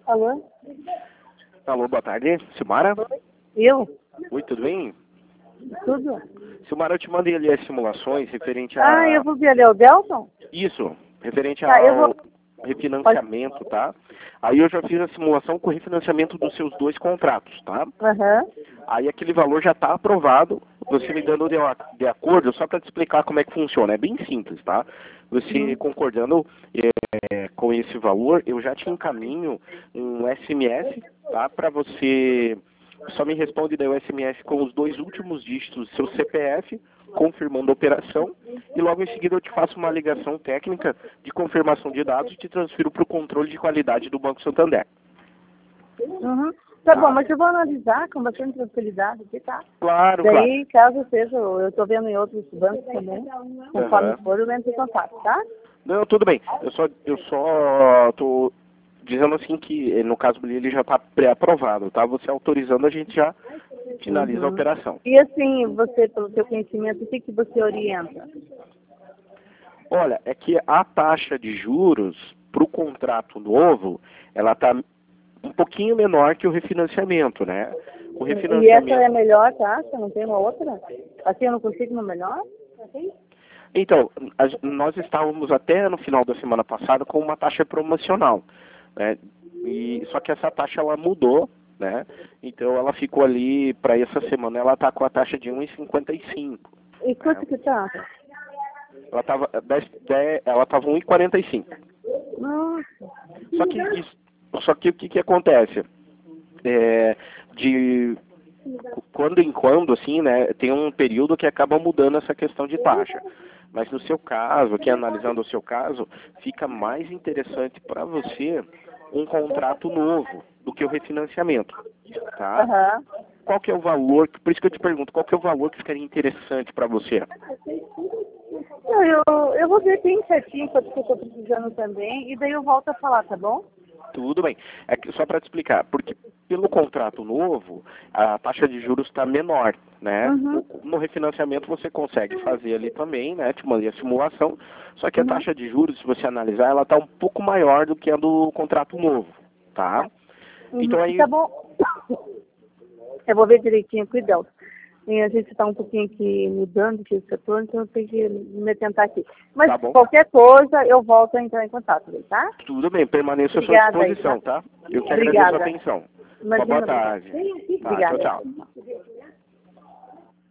Alô? Alô, boa tarde. Silmara? Eu? Oi, tudo bem? Tudo? Silmara, eu te mandei ali as simulações referente a... Ah, eu vou ver ali, é o Delton? Isso, referente Tá, eu ao vou... refinanciamento, tá? Aí eu já fiz a simulação com o refinanciamento dos seus 2 contratos, tá? Aham. Aí aquele valor já está aprovado, você me dando de acordo, só para te explicar como é que funciona. É bem simples, tá? Você concordando com esse valor, eu já te encaminho um SMS, tá? Para você, só me responde daí o SMS com os 2 últimos dígitos do seu CPF, confirmando a operação, e logo em seguida eu te faço uma ligação técnica de confirmação de dados e te transfiro para o controle de qualidade do Banco Santander. Uhum. Tá bom, mas eu vou analisar com bastante tranquilidade aqui, tá? Claro, Daí, caso seja, eu tô vendo em outros bancos também, conforme for, eu entro em contato, tá? Não, tudo bem. Eu só tô dizendo assim que, no caso dele, ele já está pré-aprovado, tá? Você autorizando, a gente já finaliza a operação. E assim, você, pelo seu conhecimento, o que que você orienta? Olha, é que a taxa de juros para o contrato novo, ela está um pouquinho menor que o refinanciamento, né? O E essa refinanciamento... é a melhor taxa? Não tem uma outra? Assim eu não consigo uma melhor? Então, nós estávamos até no final da semana passada com uma taxa promocional, né? Só que essa taxa ela mudou, né? Então ela ficou ali, para essa semana, ela está com a taxa de 1,55. E quanto que tá? Ela estava ela tava 1,45. Nossa. Só que o que acontece? De quando em quando, assim, né, tem um período que acaba mudando essa questão de taxa. Mas no seu caso, aqui analisando o seu caso, fica mais interessante para você um contrato novo do que o refinanciamento, tá? Aham. Qual que é o valor, por isso que eu te pergunto, qual que é o valor que ficaria interessante para você? Não, eu vou ver bem certinho quanto que eu estou precisando também, e daí eu volto a falar, tá bom? Tudo bem. É que, só para te explicar, porque pelo contrato novo, a taxa de juros está menor, né? Uhum. No refinanciamento você consegue fazer ali também, né? Te mandei a simulação, só que a taxa de juros, se você analisar, ela está um pouco maior do que a do contrato novo, tá? Então aí... Tá bom. Eu vou ver direitinho, cuidado. E a gente está um pouquinho aqui mudando aqui o setor, então eu tenho que me atentar aqui. Mas Tá bom. qualquer coisa, eu volto a entrar em contato, tá? Tudo bem, permaneço à sua Obrigada aí, disposição, tá? Eu que agradeço a Obrigada. atenção. Uma Imagina, boa tarde. Tá, Obrigada. tchau, tchau.